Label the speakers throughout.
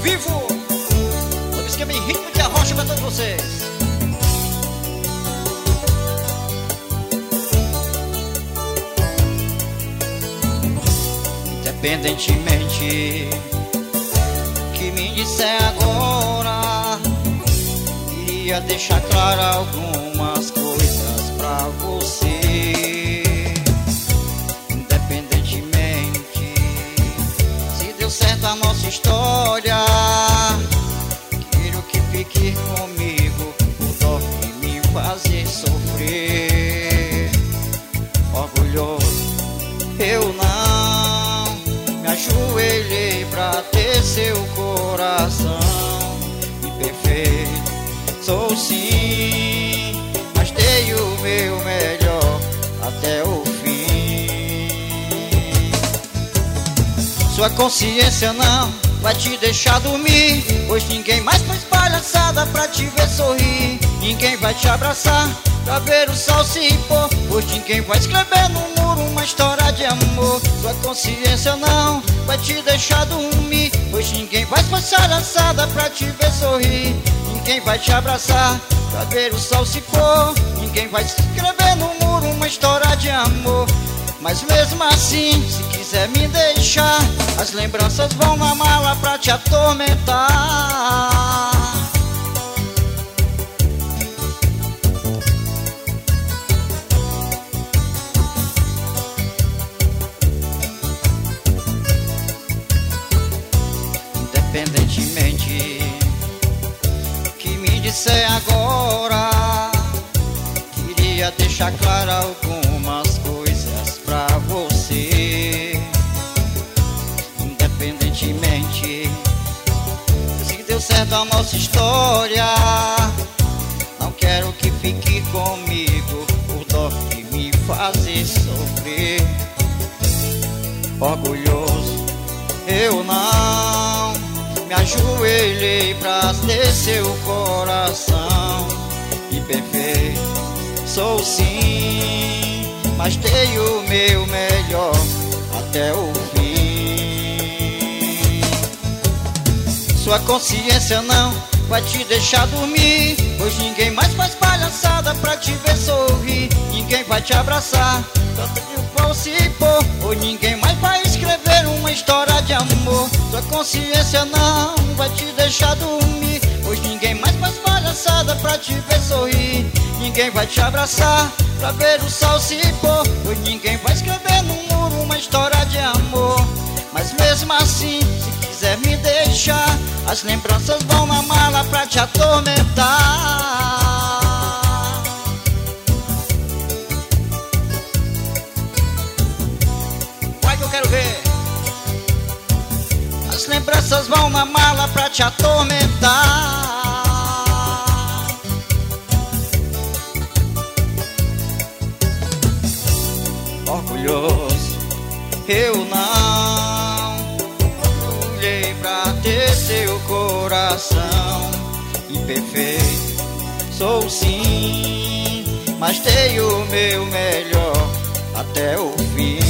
Speaker 1: vivo. No esquema em ritmo de arrocha pra todos vocês. Independentemente que me disser agora, iria deixar claro algumas coisas pra você. Independentemente se deu certo a nossa história, quero que fique comigo por dó de me fazer sofrer. Orgulhoso eu não me ajoelhei pra ter seu coração. Imperfeito sou sim, mas dei o meu melhor até o fim. Sua consciência não vai te deixar dormir, pois ninguém mais faz palhaçada pra te ver sorrir. Ninguém vai te abraçar pra ver o sol se pôr, pois ninguém vai escrever no muro uma história de amor. Sua consciência não vai te deixar dormir, pois ninguém vai fazer palhaçada pra te ver sorrir. Ninguém vai te abraçar pra ver o sol se pôr, ninguém vai escrever no muro uma história de amor. Mas mesmo assim, se quiser me deixar, as lembranças vão na mala pra te atormentar. Independentemente que me disser agora, queria deixar claro algumas coisas pra você. Independentemente se deu certo a nossa história, não quero que fique comigo por dó de me fazer sofrer. Orgulhoso eu não me ajoelhei pra ter seu coração. Imperfeito sou sim, mas dei o meu melhor até o fim. Sua consciência não vai te deixar dormir, pois ninguém mais faz palhaçada pra te ver sorrir. Ninguém vai te abraçar pra te se pôr, ou ninguém mais vai escrever uma história de amor. Sua consciência não vai te deixar dormir, pois ninguém mais faz palhaçada pra te ver sorrir. Ninguém vai te abraçar pra ver o sol se pôr, pois ninguém vai escrever no muro uma história de amor. Mas mesmo assim, se quiser me deixar, as lembranças vão na mala pra te atormentar. Eu quero ver. As lembranças vão na mala pra te atormentar. Orgulhoso eu não olhei pra ter seu coração. Imperfeito sou sim, mas dei o meu melhor até o fim.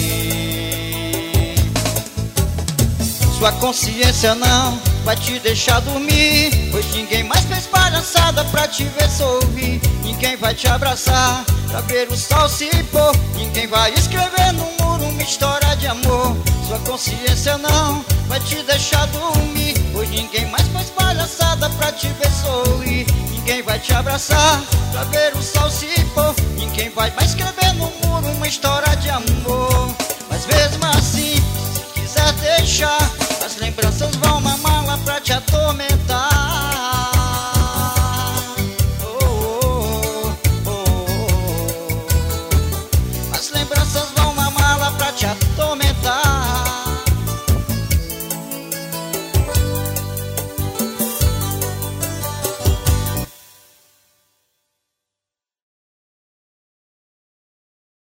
Speaker 1: Sua consciência não vai te deixar dormir, pois ninguém mais fez palhaçada pra te ver sorrir. Ninguém vai te abraçar pra ver o sol se pôr, ninguém vai escrever no muro uma história de amor. Sua consciência não vai te deixar dormir, pois ninguém mais faz palhaçada pra te ver sorrir. Ninguém vai te abraçar pra ver o sol se pôr, ninguém vai mais escrever no muro uma história